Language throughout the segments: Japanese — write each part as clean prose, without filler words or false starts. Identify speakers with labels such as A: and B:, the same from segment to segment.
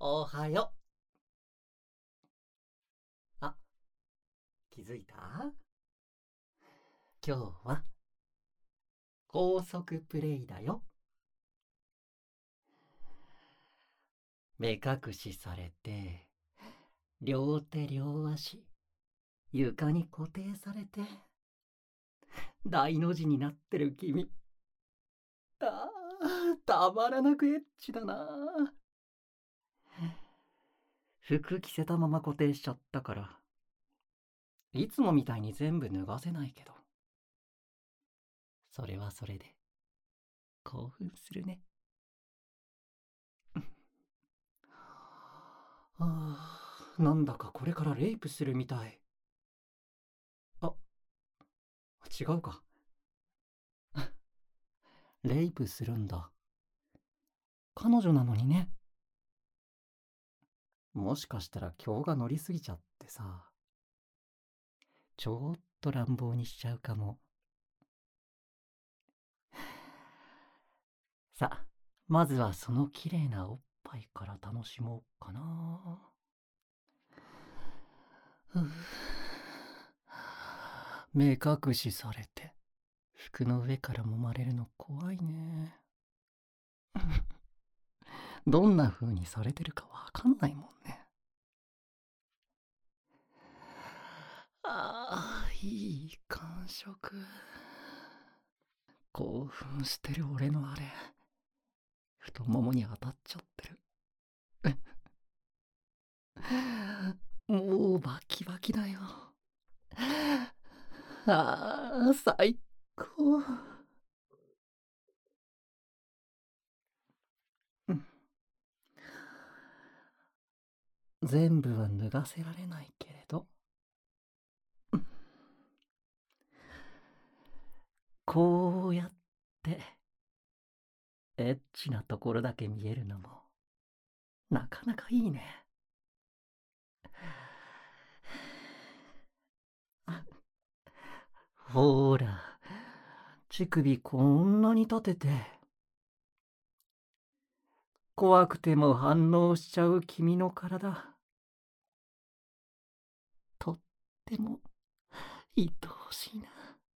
A: おはよう。あ、気づいた？今日は高速プレイだよ。目隠しされて、両手両足、床に固定されて、大の字になってる君。たまらなくエッチだな。服着せたまま固定しちゃったから、いつもみたいに全部脱がせないけど、それはそれで興奮するね。なんだかこれからレイプするみたい。あ、違うか。レイプするんだ。彼女なのにね。もしかしたら今日が乗りすぎちゃってさ、ちょっと乱暴にしちゃうかも。さあ、まずはその綺麗なおっぱいから楽しもうかな。目隠しされて、服の上から揉まれるの怖いね。どんな風にされてるかわかんないもんね。いい感触。興奮してる俺のあれ、太ももに当たっちゃってる。もうバキバキだよ。最高。全部は脱がせられないけれど、こうやってエッチなところだけ見えるのもなかなかいいね。ほーら、乳首こんなに立てて、怖くても反応しちゃう君の体、とっても愛おしいな。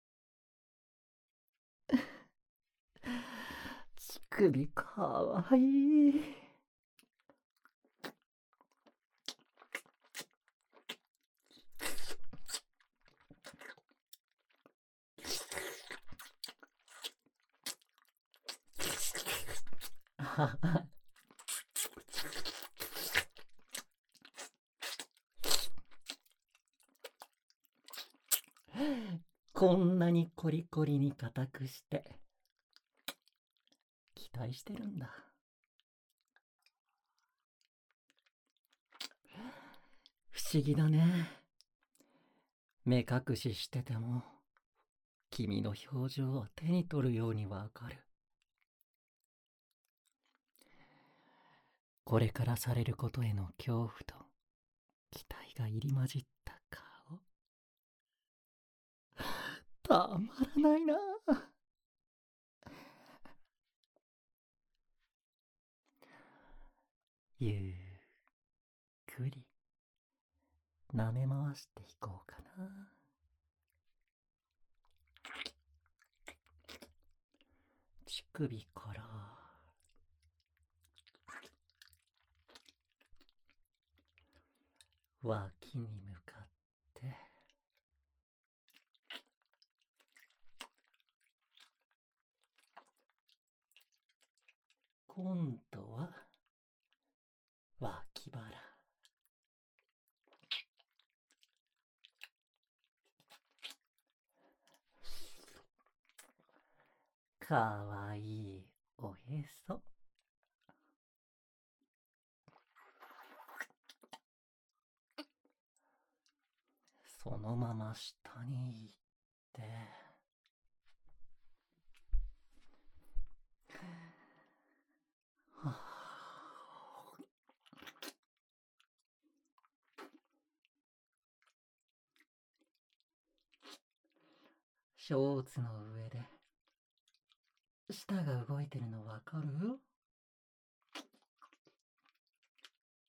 A: 乳首かわいい。こんなにコリコリに硬くして期待してるんだ。不思議だね。目隠ししてても君の表情を手に取るようにわかる。これからされることへの恐怖と期待が入り混じった顔。たまらないな。ゆっくり舐め回していこうかな。乳首から脇に向かって今度は脇腹。かわいいおへそ。そのまま下に行って、はあ、ショーツの上で舌が動いてるのわかる？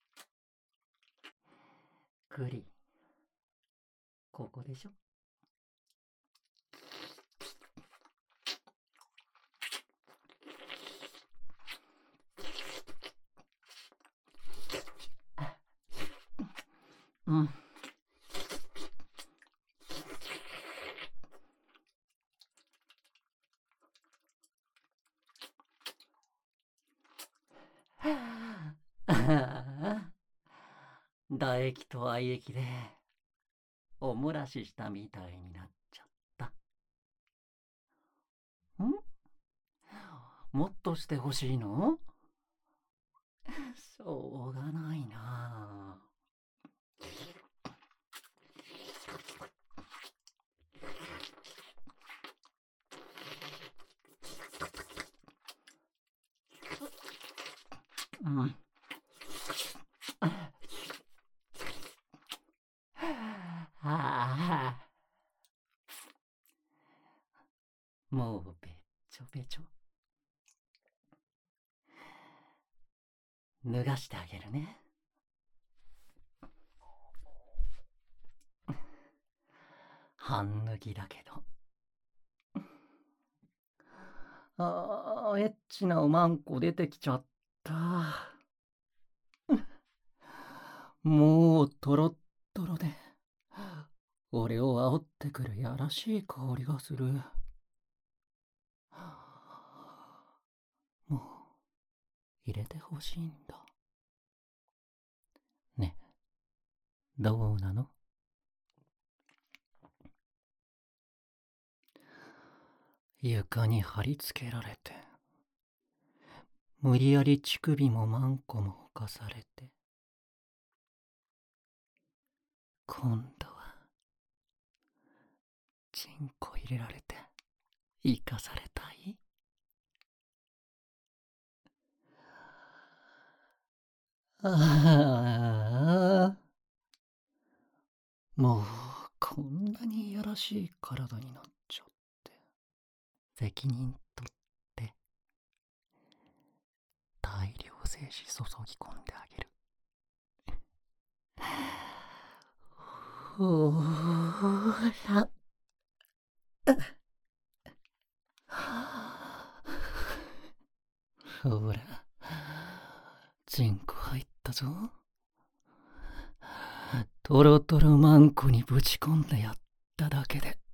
A: くり。ここでしょ。うん。唾液と愛液でお漏らししたみたいになっちゃった。もっとしてほしいの？しょうがないな。うん。もうべっちょべちょ。脱がしてあげるね。半脱ぎだけど。エッチなおまんこ出てきちゃった。もうトロットロで、俺を煽ってくるやらしい香りがする。もう入れてほしいんだ。ね、どうなの？床に貼り付けられて、無理やり乳首もマンコも侵されて、今度はチンコ入れられて生かされたい？もうこんなにいやらしい体になっちゃって、責任取って大量精子注ぎ込んであげる。ほら。ほら、チンコ入ったぞ。トロトロマンコにぶち込んでやっただけで、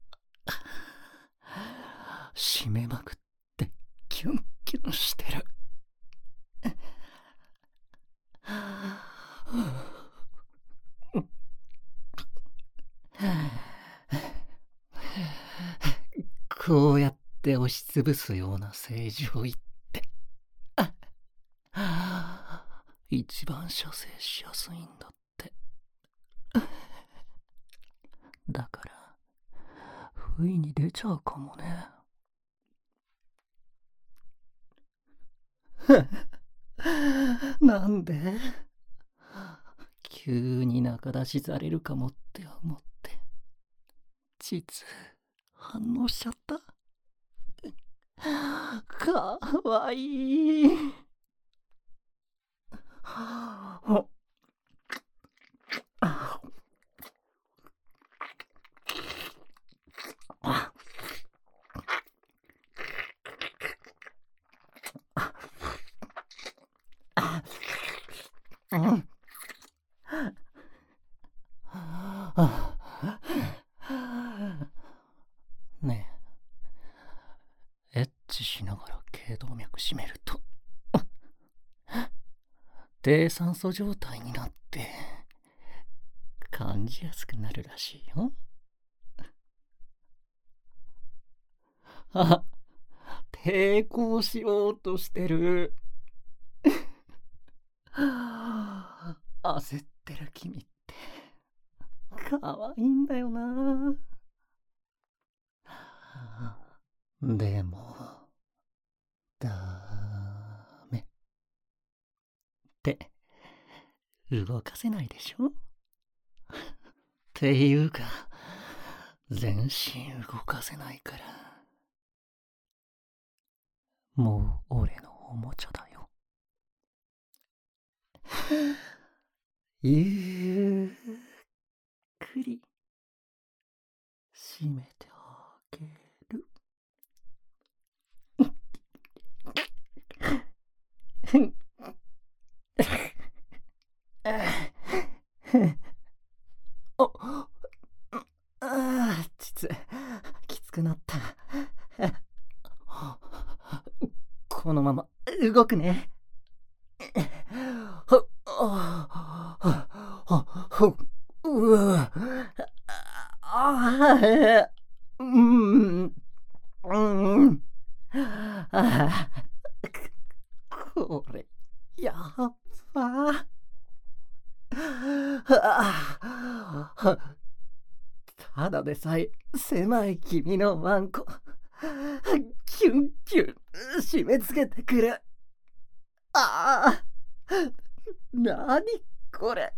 A: 締めまくってキュンキュンしてる。こうやって押しつぶすような政治を言って、一番射精しやすいんだって。だから不意に出ちゃうかもね。なんで？急に仲出しされるかもって思って実反応しちゃった。かわいい。ねえ、エッチしながら頸動脈締めると低酸素状態になって感じやすくなるらしいよ。抵抗しようとしてる。焦ってる君って可愛いんだよな。でもダメって動かせないでしょ。っていうか全身動かせないからもう俺のおもちゃだよ。ゆっくり締めてあげる。きつくなった。このまま動くね。うわあうん、うん、これ、やっば。ただでさえ狭い君のワンコ、キュンキュン締め付けてくる。ああ、なにこれ。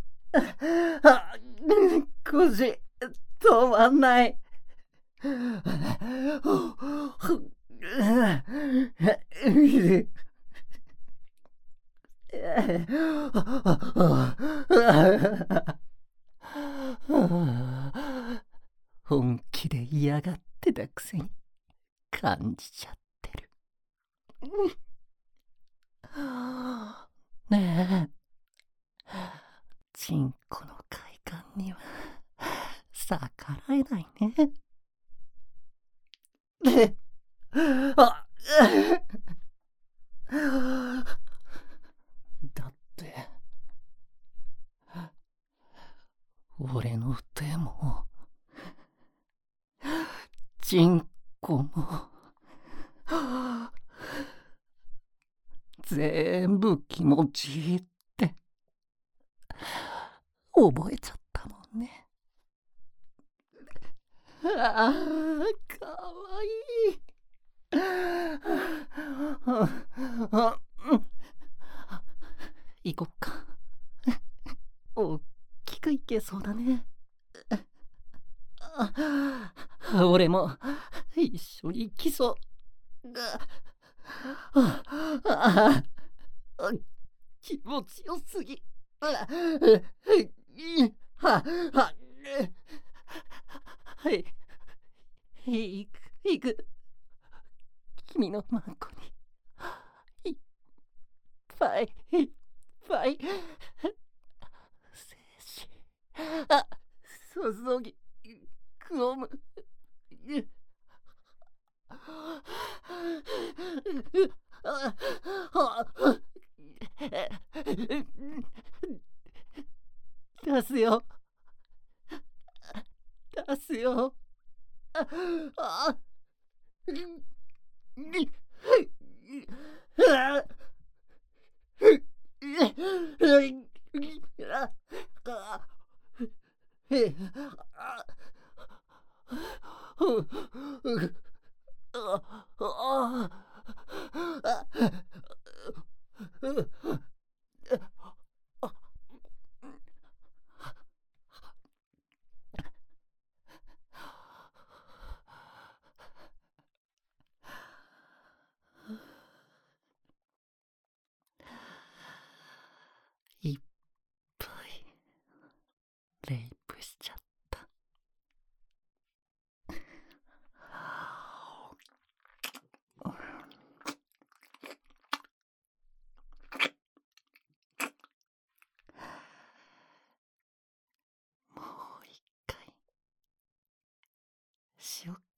A: 腰、止まんない。本気で嫌がってたくせに感じちゃってる。ねえ、チンコの快感には逆らえないね。あだって俺の手もチンコも全部気持ちいいって覚えちゃったもんね。ああ、かわいい。行こっか。おっきくいけそうだね。俺も一緒に行きそう。気持ちよすぎ。はい、行く。君のマンコにいっいっぱい精子注ぎ込む。出すよ。出すよ。あいっぱいレイプしちゃった。もう一回しよっ